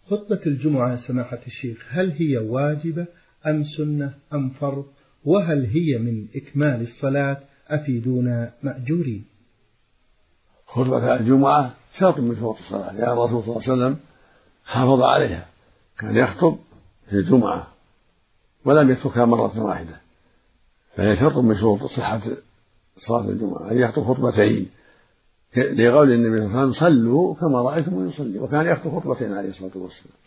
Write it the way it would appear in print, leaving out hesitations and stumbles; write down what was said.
خطبة الجمعة سماحة الشيخ، هل هي واجبة أم سنة أم فرض؟ وهل هي من إكمال الصلاة؟ أفيدونا مأجورين. خطبة الجمعة شرط من شروط الصلاة، لأن الرسول صلى الله عليه وسلم حافظ عليها، كان يخطب في الجمعة ولم يتركها مرة واحدة، فهي شرط من شروط صحة صلاة الجمعة أن يخطب خطبتين، لقول النبي صلى الله عليه وسلم: صلوا كما رأيتم يصلي، وكان يخطب خطبتين عليه الصلاة والسلام.